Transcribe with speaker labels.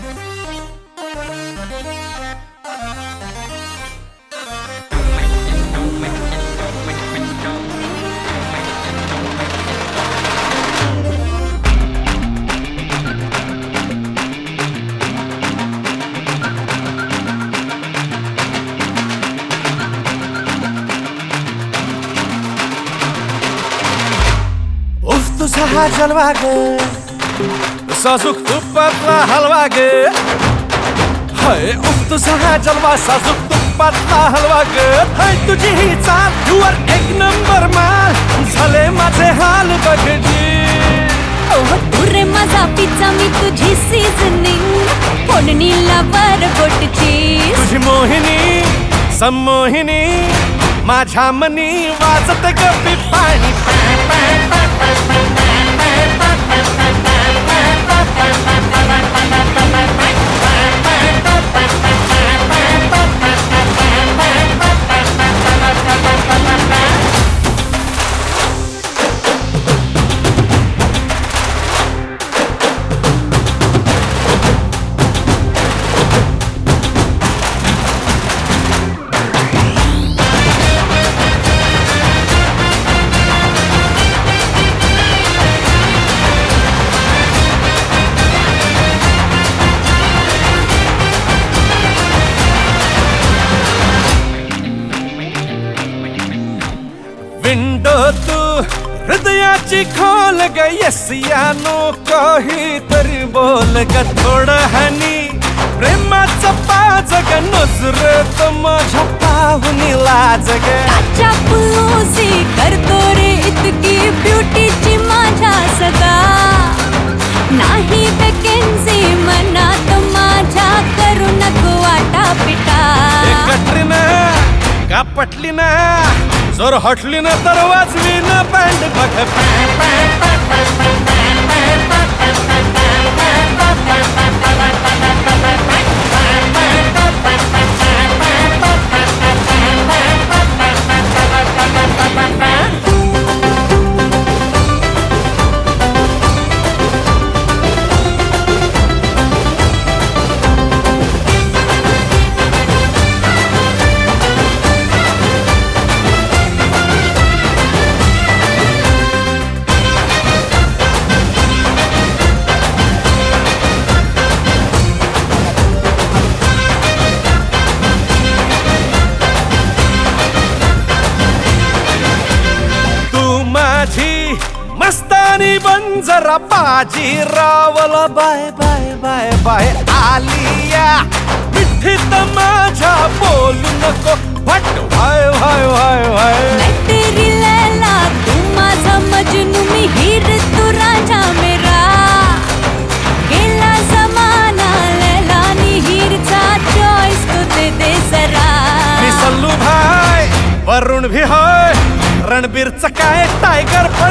Speaker 1: तुझा हा जलवा ग, साजूक तुपातला हलवा ग. हाय तुझा हा जलवा, साजूक तुपातला हलवा ग. हाय तुझी ही चाल, युवर एक नंबर माल. झाले माझे हाल बघजी.
Speaker 2: तू रे माझा पिझ्झा, मी तुझी सीझनिंग. फोडणीला बरगोटची
Speaker 1: तुझी मोहिनी संमोहिनी, माझ्या मनी वाजत गप्पी पाणी. विंडो तू हृदयाची खोल ग. येस या नो काहीतरी बोल ग. थोडं हनी प्रेमाचं पाज ग. नजरेत माझ्या पाहुनी लाज ग.
Speaker 2: चापलूसी करतो रे इतकी ब्युटीची माझ्या सदा. नाही वॅकेन्सी मनात माझ्या, करू नको वाटा पिटा.
Speaker 1: कटरीना का पटली ना, जर हटली ना तर वाजवी ना बँड बघ. मस्तानी बंजरा बाजी रावला. Bye bye bye bye Aaliya. मिठीत माझ्या बोलू नको Bhatt. Why why why why.
Speaker 2: तेरी लैला तू माझा मजनू, मी हीर तू राजा मेरा. गेला जमाना लैला नी हीरचा, चॉइस तू दे जरा.
Speaker 1: मी सल्लू भाई वरुण भी होय, रणबीरचं काय टायगर पण